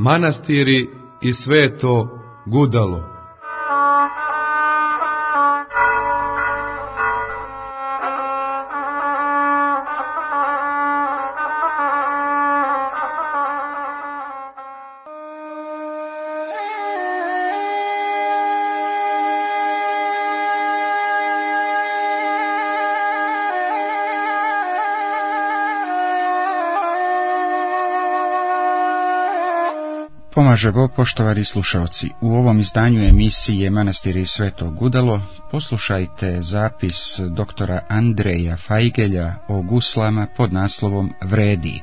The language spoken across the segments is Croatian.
manastiri i Sveto Gudalo. Pomaže Bog, poštovani slušalci. U ovom izdanju emisije Manastiri Svetog Gudalo poslušajte zapis doktora Andreja Fajgelja o guslama pod naslovom Vredi.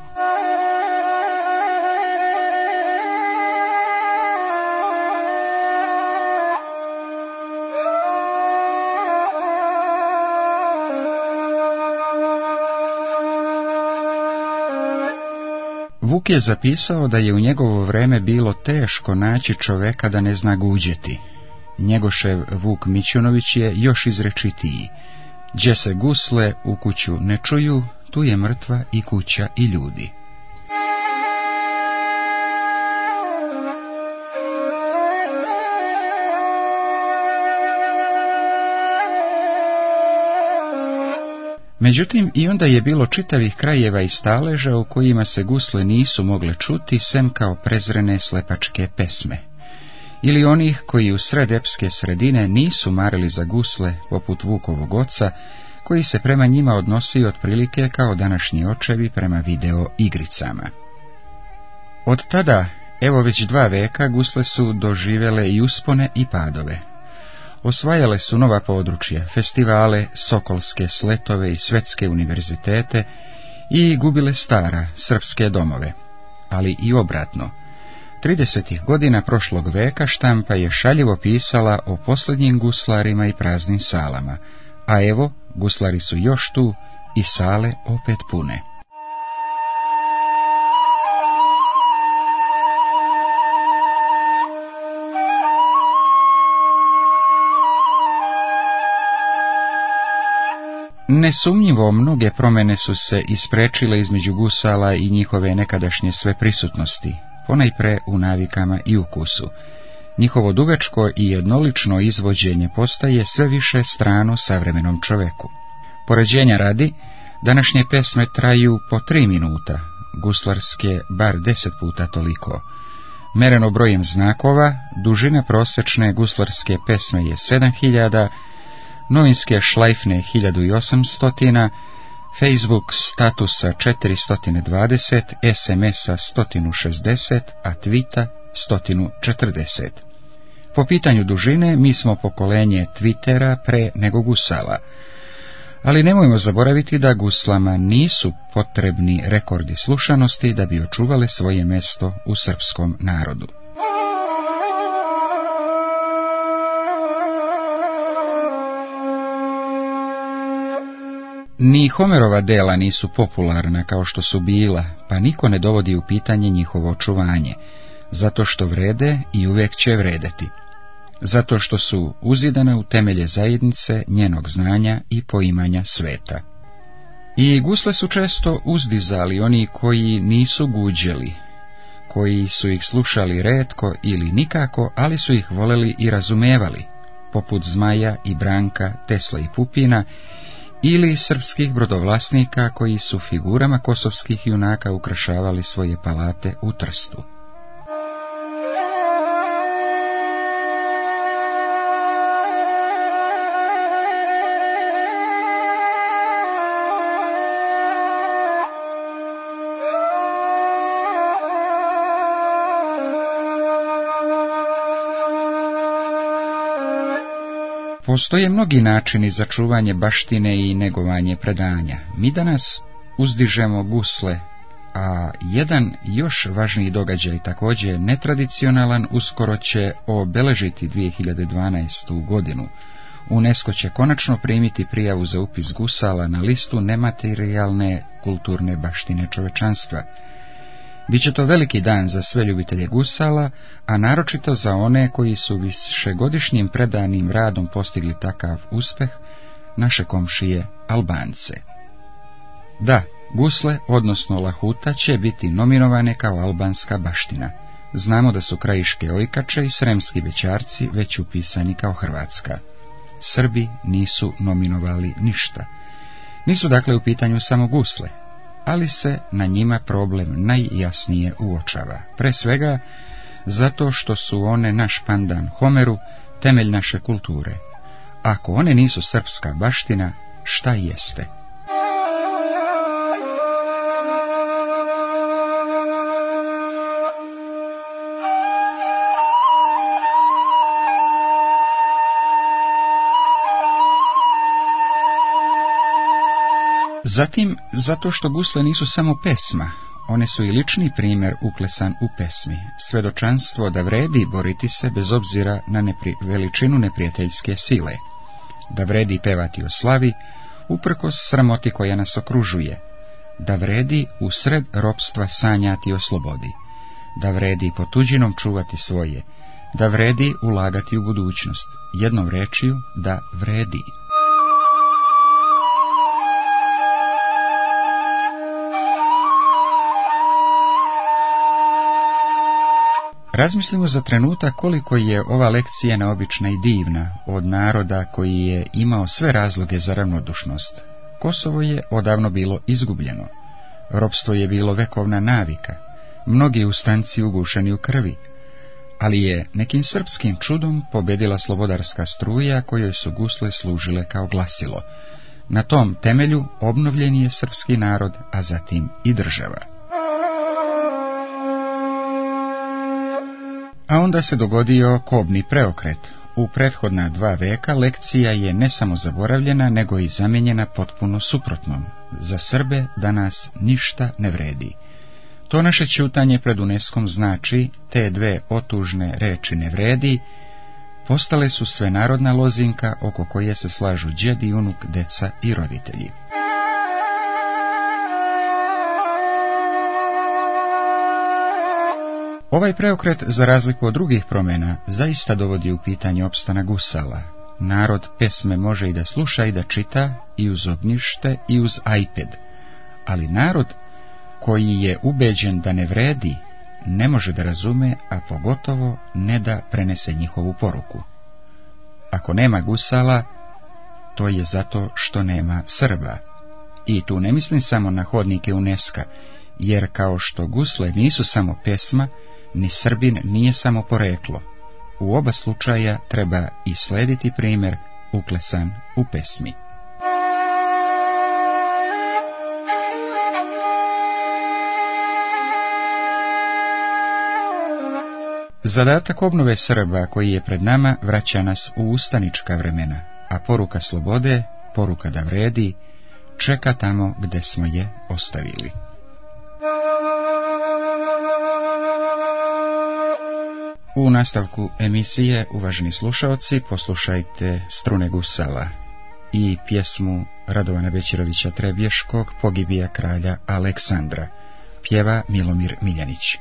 Vuk je zapisao da je u njegovo vreme bilo teško naći čoveka da ne zna guđeti. Njegošev Vuk Mićunović je još izrečitiji. Gdje se gusle u kuću ne čuju, tu je mrtva i kuća i ljudi. Međutim, i onda je bilo čitavih krajeva i staleža u kojima se gusle nisu mogle čuti, sem kao prezrene slepačke pesme. Ili onih koji u sred epske sredine nisu marili za gusle, poput Vukovog oca, koji se prema njima odnosio otprilike kao današnji očevi prema video igricama. Od tada, evo već 2 veka, gusle su doživjele i uspone i padove. Osvajale su nova područja, festivale, sokolske sletove i svetske univerzitete i gubile stara, srpske domove. Ali i obratno. 30. godina prošlog veka štampa je šaljivo pisala o posljednjim guslarima i praznim salama, a evo, guslari su još tu i sale opet pune. Nesumnjivo mnoge promjene su se isprečile između gusala i njihove nekadašnje sveprisutnosti, ponajpre u navikama i ukusu. Njihovo dugačko i jednolično izvođenje postaje sve više strano savremenom čoveku. Poređenja radi, današnje pesme traju po 3 minuta, guslarske bar 10 puta toliko. Mereno brojem znakova, dužina prosječne guslarske pesme je 7000, novinske šlajfne 1800, Facebook statusa 420, SMS-a 160, a Twita 140. Po pitanju dužine mi smo pokolenje Twittera pre nego gusala, ali nemojmo zaboraviti da guslama nisu potrebni rekordi slušanosti da bi očuvale svoje mesto u srpskom narodu. Ni Homerova dela nisu popularna kao što su bila, pa niko ne dovodi u pitanje njihovo očuvanje, zato što vrede i uvijek će vredeti, zato što su uzidane u temelje zajednice, njenog znanja i poimanja sveta. I gusle su često uzdizali oni koji nisu guđeli, koji su ih slušali retko ili nikako, ali su ih voleli i razumevali, poput Zmaja i Branka, Tesla i Pupina, ili srpskih brodovlasnika koji su figurama kosovskih junaka ukrašavali svoje palate u Trstu. Postoje mnogi načini za čuvanje baštine i negovanje predanja. Mi danas uzdižemo gusle, a jedan još važniji događaj, također netradicionalan, uskoro će obeležiti 2012. godinu. UNESCO će konačno primiti prijavu za upis gusala na listu nematerijalne kulturne baštine čovečanstva. Biće to veliki dan za sve ljubitelje gusala, a naročito za one koji su višegodišnjim predanim radom postigli takav uspeh, naše komšije Albance. Da, gusle, odnosno lahuta, će biti nominovane kao albanska baština. Znamo da su krajiške Ojkače i sremski Bećarci već upisani kao Hrvatska. Srbi nisu nominovali ništa. Nisu dakle u pitanju samo gusle, ali se na njima problem najjasnije uočava. Pre svega zato što su one naš pandan Homeru, temelj naše kulture. Ako one nisu srpska baština, šta jeste? Zatim, zato što gusle nisu samo pesma, one su i lični primjer uklesan u pesmi, svedočanstvo da vredi boriti se bez obzira na veličinu neprijateljske sile, da vredi pevati o slavi, uprkos sramoti koja nas okružuje, da vredi usred ropstva sanjati o slobodi, da vredi pod tuđinom čuvati svoje, da vredi ulagati u budućnost, jednom rečju da vredi. Razmislimo za trenutak koliko je ova lekcija neobična i divna od naroda koji je imao sve razloge za ravnodušnost. Kosovo je odavno bilo izgubljeno. Ropstvo je bilo vekovna navika, mnogi ustanci ugušeni u krvi, ali je nekim srpskim čudom pobedila slobodarska struja kojoj su gusle služile kao glasilo. Na tom temelju obnovljen je srpski narod, a zatim i država. A onda se dogodio kobni preokret. U prethodna 2 veka lekcija je ne samo zaboravljena, nego i zamijenjena potpuno suprotnom. Za Srbe danas ništa ne vredi. To naše ćutanje pred UNESCO-om znači, te 2 otužne reči ne vredi, postale su svenarodna lozinka oko koje se slažu đed i unuk, deca i roditelji. Ovaj preokret, za razliku od drugih promjena, zaista dovodi u pitanje opstanak gusala. Narod pesme može i da sluša i da čita, i uz ognjište, i uz iPad, ali narod koji je ubeđen da ne vredi, ne može da razume, a pogotovo ne da prenese njihovu poruku. Ako nema gusala, to je zato što nema Srba. I tu ne mislim samo na hodnike UNESCO, jer kao što gusle nisu samo pesma, ni Srbin nije samo poreklo. U oba slučaja treba i slediti primjer uklesan u pesmi. Zadatak obnove Srba koji je pred nama vraća nas u ustanička vremena, a poruka slobode, poruka da vredi, čeka tamo gde smo je ostavili. U nastavku emisije, uvaženi slušaoci, poslušajte Strune gusala i pjesmu Radovana Bećirovića Trebješkog Pogibija kralja Aleksandra. Pjeva Milomir Miljanić.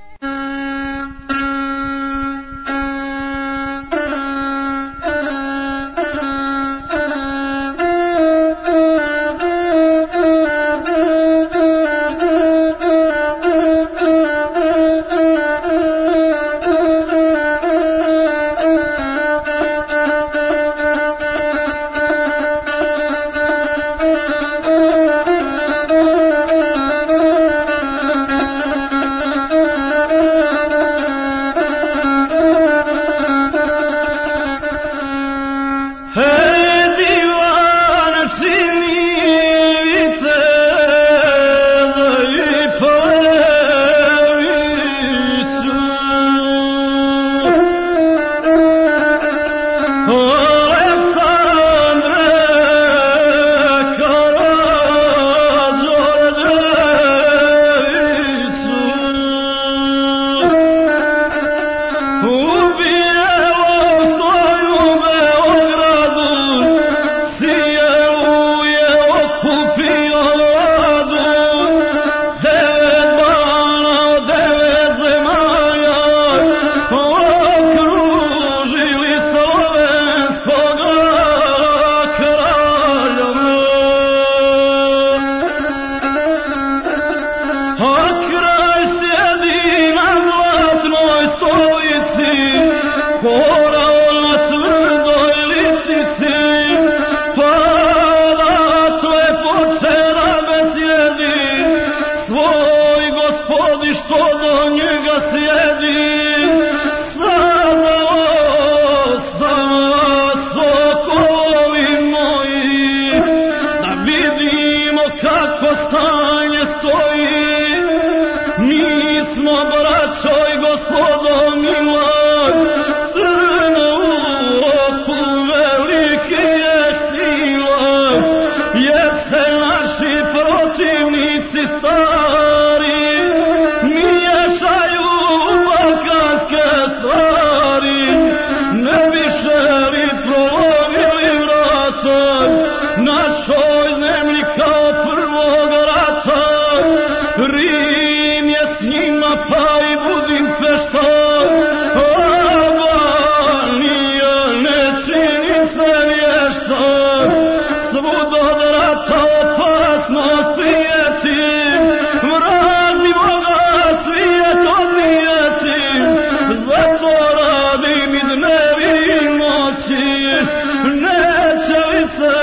kako stanje stoji, mi smo braćo i gospodo mila, crna u oku veliki je sila, jer se naši protivnici stari miješaju u balkanske stvari, ne više li prolomili vrata našoj zemlji kao prvog rata. Rim je s njima pa i Budimpešta, Albanija ne čini se vješta, svud od rata opasnost prijeti, vrag mi Boga svijet odnijeti, zato radim i dnevi i noći, neće li se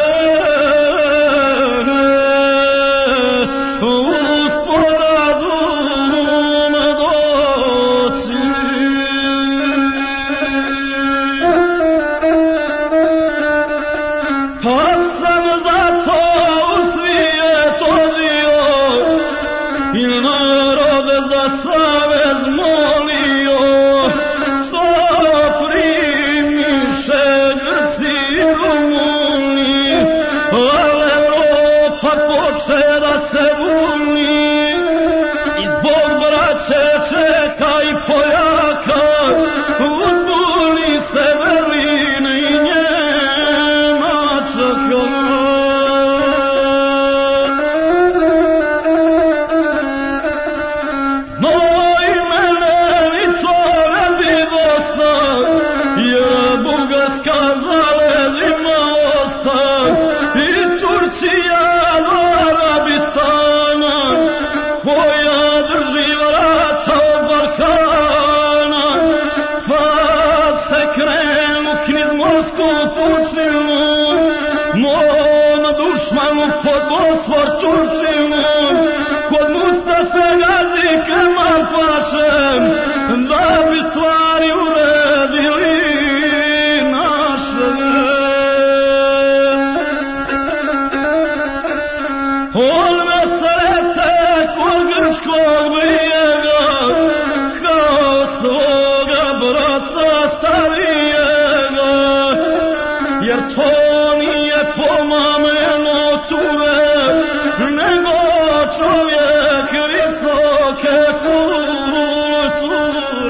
pod Bosfor Turčinu, kod Mustafe Gazi Kemal Pašem, da bi stvari uredili naše. On me sreće tvoj grčkog brijega, kao svoga brata starijega, jer to nije pomamljeno suve, nego čovjek visoke kulture.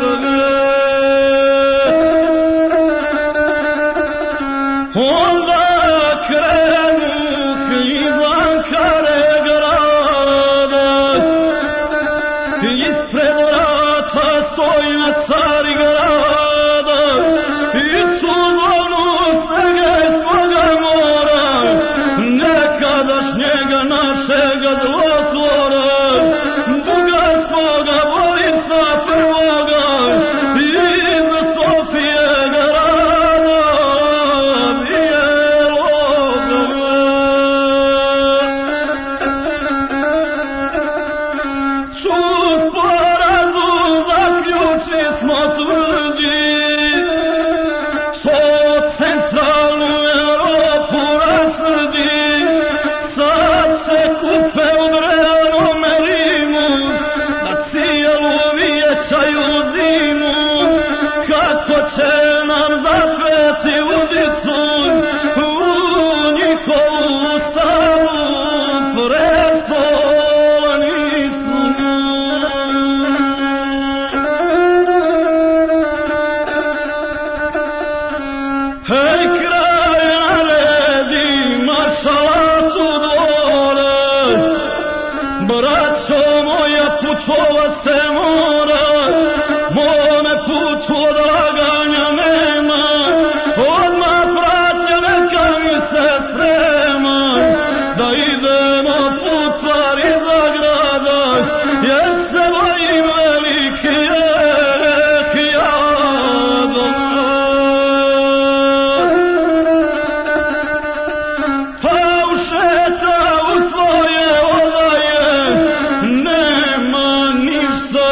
Onda krenuh izvan kare grada, ispred vrata stoji na Carigrada, i tu zvonu Segejskoga mora, nekadašnjega našega zlotvora, bugarskoga Borisa prvoga, iz Sofije grada bijeloga. Tu sporazum zaključi smo tvrdi, to centralnu Europu rasrdi, sad se kupe u Drejanome Rimu, da cijelu vijećaju zimu, kako će nam zapeti udicu u njihovu staru prestolnicu. Hej, kralj naredi maršalatu dvora, braćo moja putovat se mora, mome putu odlaganja nema, odmah pratnja neka mi se sprema, da idemo putvar iza grada, jer se bojim veliki jadom. Pa ušeta u svoje odaje, nema ništa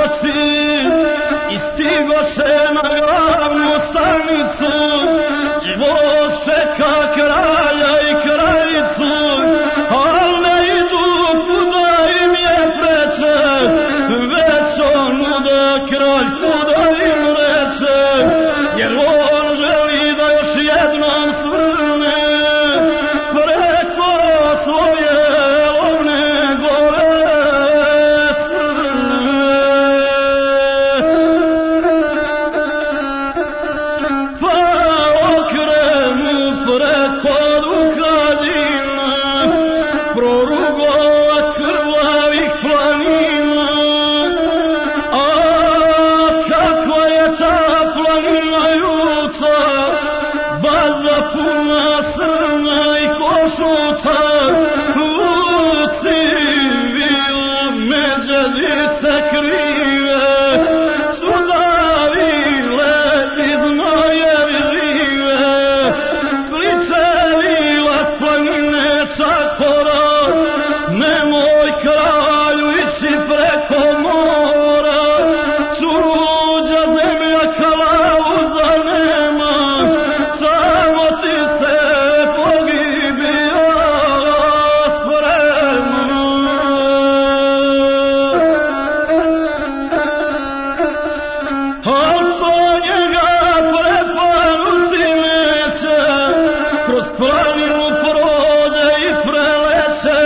oci i stigoše na glavnu stanicu, i voz čeka kralja i kraljicu, al ne idu kuda im je preče, već onu da kralj kuda im reče, jer on želi da još jednom svrne preko svoje lovne gore svrne. Pa okrenu preko Dukadina, prorugova krvavih planina, a kakva je ta planina ljuta, baza puna srna i košuta, luci vilu međedice krive, sudavile iz nojevi žive, kliče vila s planine čakora, nemoj kralju ići preko mora, tuđa zemlja kalauza nema, samo ti se pogibija sprema. Al to njega prepanuti neće, kroz planinu prođe i preleće,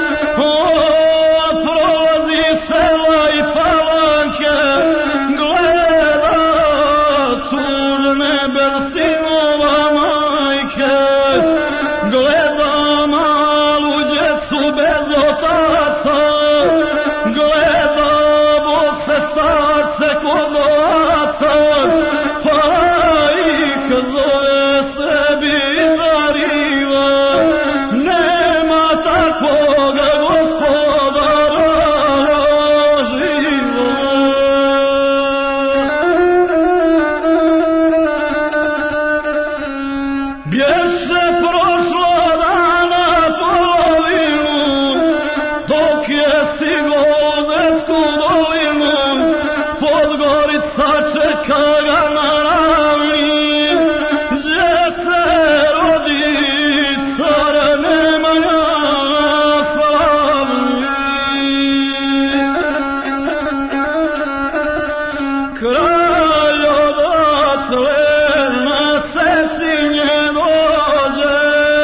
prolazi sela i palanke, gleda tužne bez sinova majke, gleda malu djecu bez otaca, gleda bose starce kod oca, pa ih zove sebi dariva, nema takvoga gospodara živa. Bješe prošlo dana polovinu, dok je stigo u Zetsku dolinu, Podgorica čeka ga na ravni, gdje se rodi car Nemanja slavni. Kralj odatle na Cetinje dođe,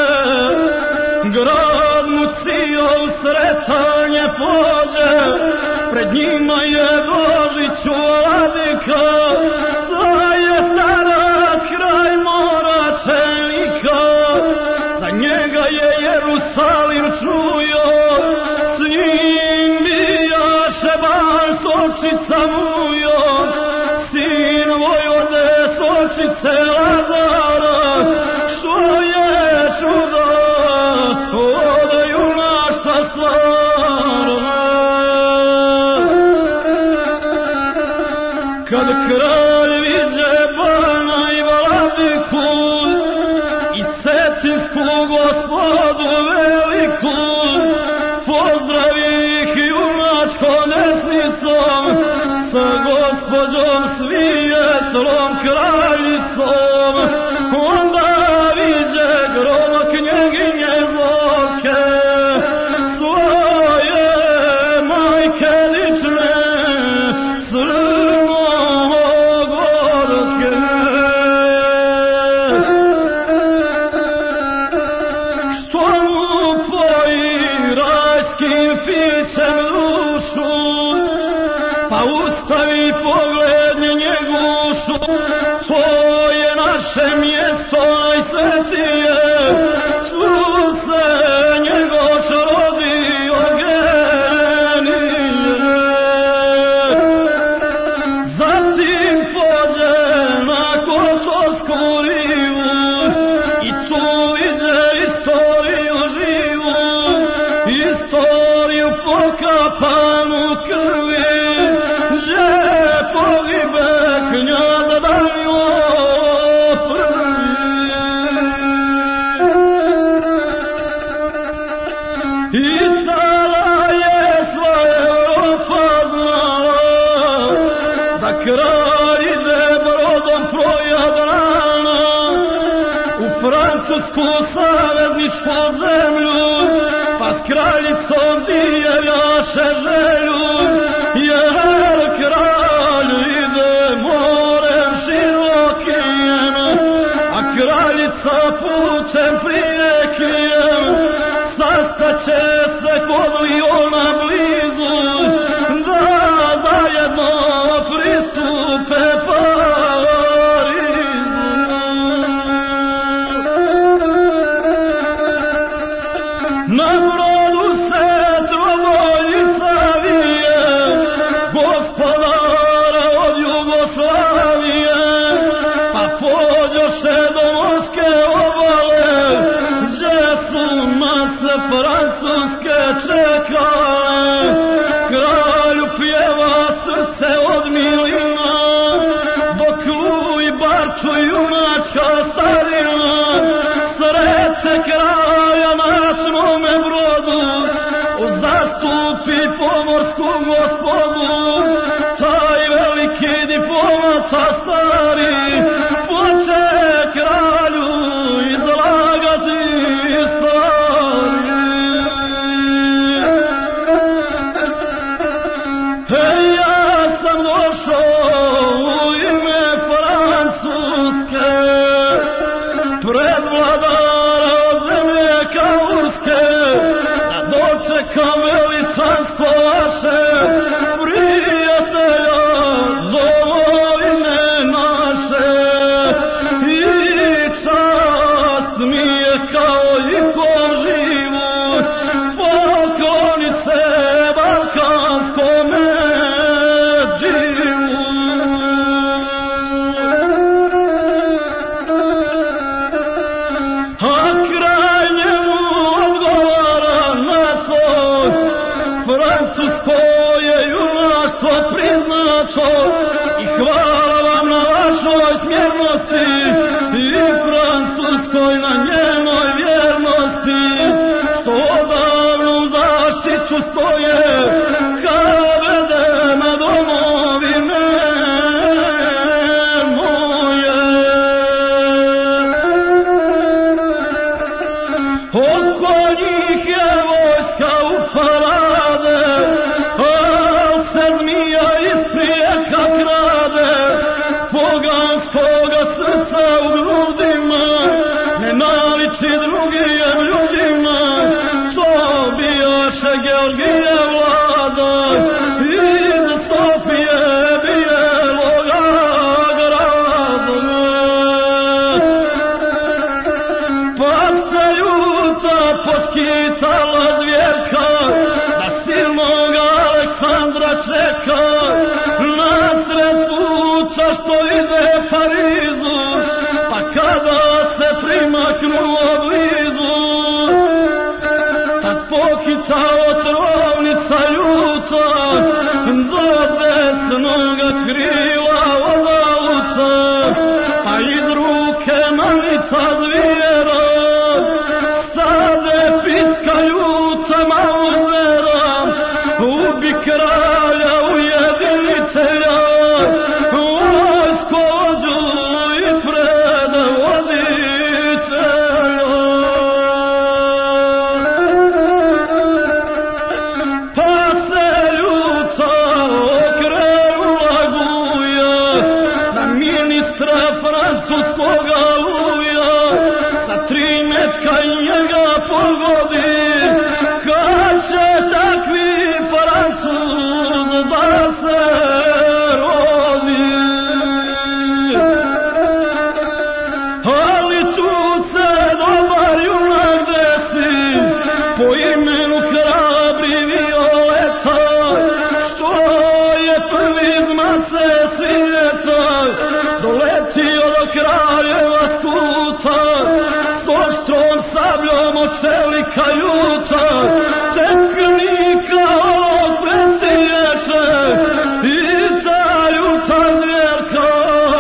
grad mu Cijov sretanje pođe, pred njima je Božić vladika, to je starac kraj mora čelnika, za njega je Jerusalim čujo, s njim bijaše ban Sočica mujo, sin vojvode Sočice Lazara, što je čudo od junaštva stvarno. Kad kralj viđe bana i vladiku i Cetinsku gospodu veliku, pozdravi ih junačko desnicom, sa gospođom svijetlom kraljicom, onda viđe groba knjeginje Zorke, svoje majke lične, crnogorske. Što mu poji rajskim pićem dušu, pa ustavi pogled njegušu, to je francusku savezničku zemlju, pa s kraljicom dijevjaše želju, jer kralj ide morem širokim, a kraljica putem prijekim, sastaće se kod Liona blizu, da zajedno pristupe Parizu. Na brodu se trobojnica vije, gospodara od Jugoslavije, pa pođoše do morske obale, gdje su mase francuske čekale. Kralju pjeva srce od milina, dok luj barku junačka starina, srete kraja na crnome brodu, zastupi pomorsku gospodu, taj veliki diplomata stari, poče kralju izlagati stvari. Ja sam došao u ime Francuske, pred vladara od zemlje Kaurske, da dočekam veličanstvo vaše, prijatelja domovine naše. I čast mi je kao ikom živu, pokloni se balkanskome divu. A kraj njemu odgovara na to, francusko je junaštvo priznato, i hvala vam na vašoj smjernosti, i Francuskoj na njenoj vjernosti, što odavno u zaštitu stoje kabedema domovine moje. Oko njih je vojska u parade, al se zmija iz prijeka krade, poganskoga srca u grudima, ne naliči drugim ljudima, to bijaše Georgije vlada, iz Sofije bijeloga grada. Pacajuta poskitala zvjerka, da silnoga Aleksandra čeka, nasred puta što ide Parizu, pa kada se primaknulo blizu, tad pokita otrovnica ljuta, do desnoga krila od auta, pa iz ruke manica zvijera, stade piska ljuta mauzera, ubi kralja ujedinitelja, vojskovođu i predvoditelja. Pa se ljuta okrenula guja, na ministra francuskoga luja, sa 3 mečka i njega pogodi, kad će takvi Francuz da se rodi. Ali tu se dobar junak desi, po imenu hrabri Violeta, što je prvi iz mase svijeta, doletio do kraljeva skuta, s oštrom sabljom od čelika ljuta, teknika ovog presječe, i ta ljuta zvjerka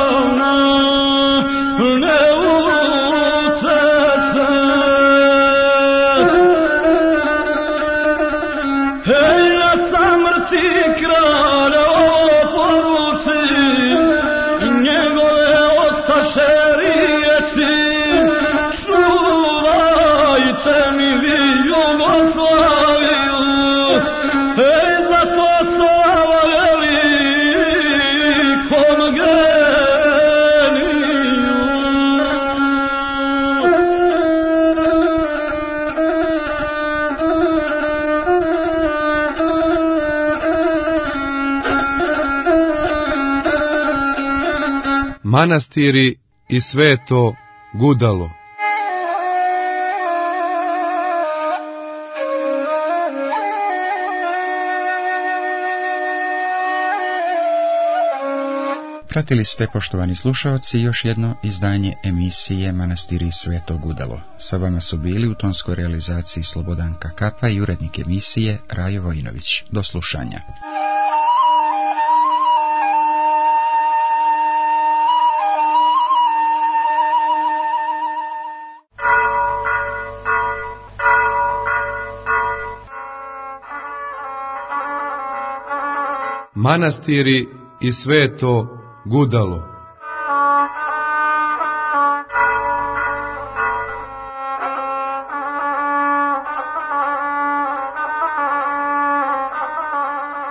ne uteče. Hej, na samrti kralja ovo poruči, i njegove ostaše riječi, čuvaj manastiri i sveto gudalo. Pratili ste, poštovani slušaoci, još jedno izdanje emisije Manastiri i sveto gudalo. Sa vama su bili u tonskoj realizaciji Slobodanka Kapa i urednik emisije Rajo Vojinović. Do slušanja. Manastiri i sveto gudalo.